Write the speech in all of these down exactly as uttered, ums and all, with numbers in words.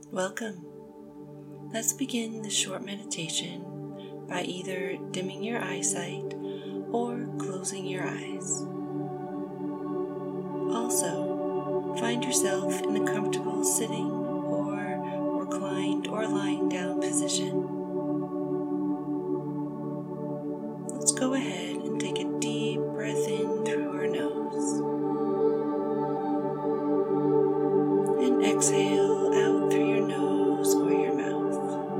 Welcome. Let's begin this short meditation by either dimming your eyesight or closing your eyes. Also, find yourself in a comfortable sitting or reclined or lying down position. Let's go ahead and take a deep breath in through our nose and exhale out through your nose or your mouth.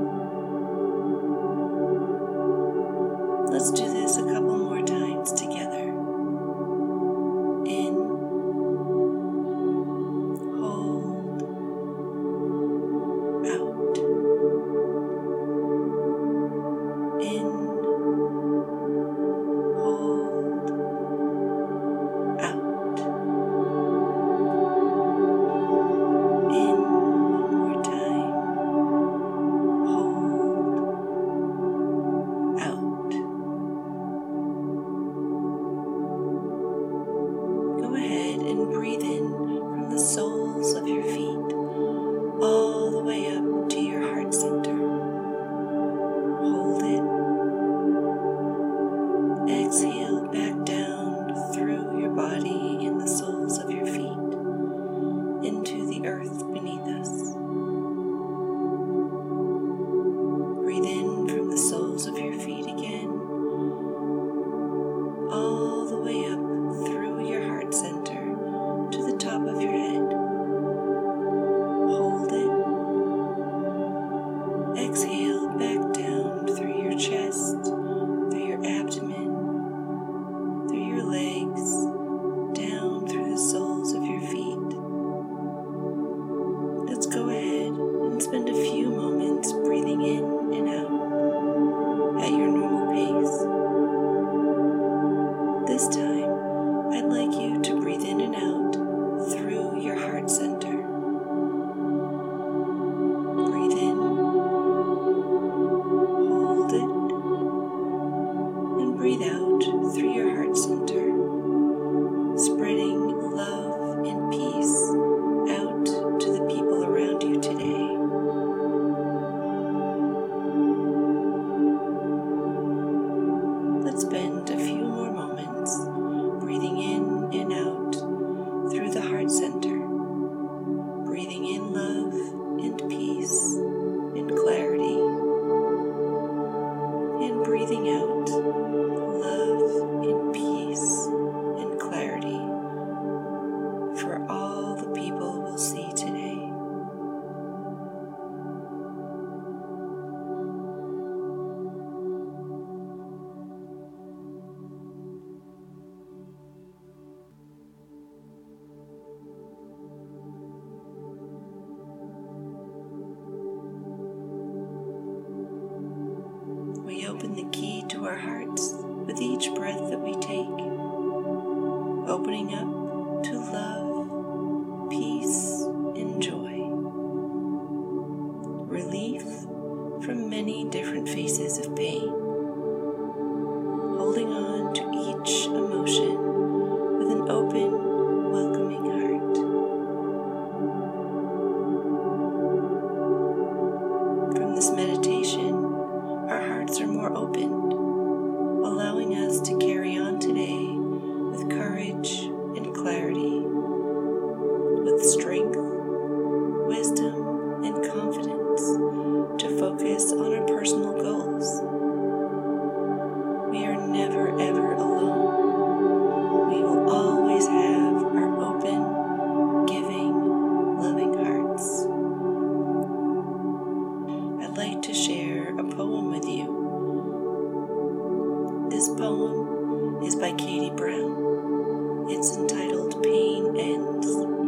Let's do this a couple more times together. In, hold, out. In, hold, out. In, one more time. Hold, out. Go ahead and breathe in from the soles of your feet all the way up to your heart center. Hold it. Exhale back down through your body and the soles of your feet into the earth beneath us. Breathe in from the soles of your feet again, all the way up through your heart center to the top of your head. Hold it. Exhale back down through your chest, through your abdomen, through your legs, down through the soles of your feet. Let's go ahead and spend a few moments breathing in and out at your normal pace. This time, I'd like you to breathe in and out through your heart center. Breathe in, hold it, and breathe out through your heart center, spreading love and peace out to the people around you today. Let's spend a few more moments breathing in and out through the heart center, breathing in love and peace and clarity, and breathing out love and peace and clarity for all the people we'll see today. We open the key to our hearts with each breath that we take, opening up to love, peace, and joy. Relief from many different phases of pain. Holding on to each emotion with an open, welcoming heart. From this meditation, our hearts are more opened, allowing us to carry on today with courage and clarity, with strength, wisdom, and confidence to focus on our personal goals. We are never ever alone. We will always have our open, giving, loving hearts. I'd like to share a poem with you. This poem is by Katie Brown. It's entitled Pain Ends.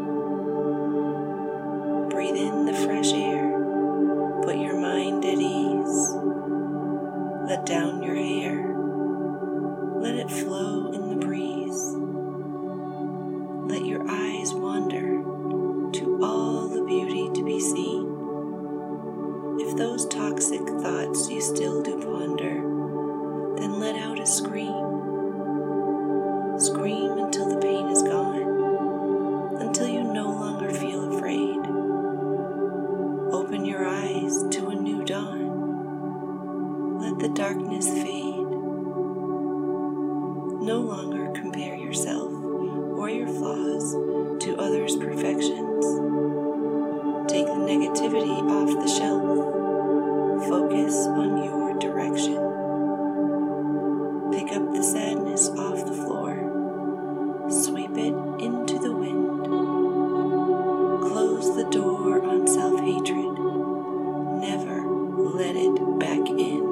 Breathe in the fresh air. Put your mind at ease. Let down your hair. Let it flow in the breeze. Let your eyes wander to all the beauty to be seen. If those toxic thoughts you still do ponder, then let out a scream. Scream until the pain is gone, until you no longer feel afraid. Open darkness fade. No longer compare yourself or your flaws to others' perfections. Take the negativity off the shelf. Focus on your direction. Pick up the sadness off the floor. Sweep it into the wind. Close the door on self-hatred. Never let it back in.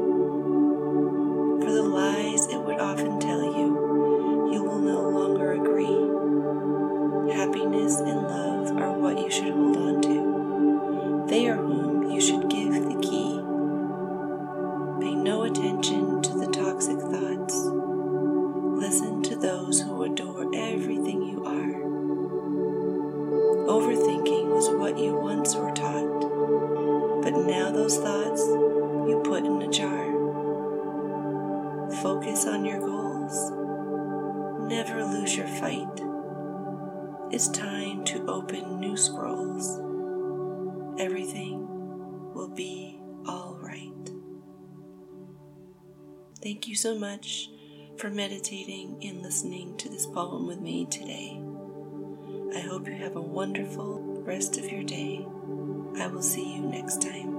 For the lies it would often tell you, you will no longer agree. Happiness and love are what you should hold on to. They are whom you should give the key. Pay no attention to the toxic thoughts. Listen to those who adore everything you are. Overthinking was what you once were taught, but now those thoughts you put in a jar. Focus on your goals. Never lose your fight. It's time to open new scrolls. Everything will be all right. Thank you so much for meditating and listening to this poem with me today. I hope you have a wonderful rest of your day. I will see you next time.